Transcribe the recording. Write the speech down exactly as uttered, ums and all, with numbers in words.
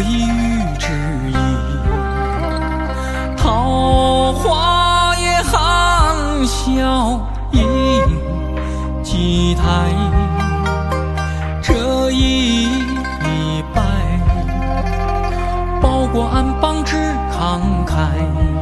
一隅之意。桃花也含笑迎祭台，这一拜，报国安邦之慷慨。